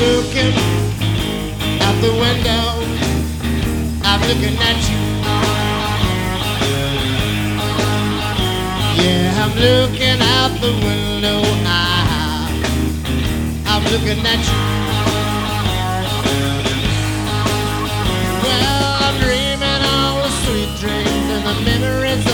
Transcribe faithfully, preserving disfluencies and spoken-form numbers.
looking out the window. I'm looking at you. Yeah, I'm looking out the window. I, I'm looking at you. Well, I'm dreaming all the sweet dreams and the memories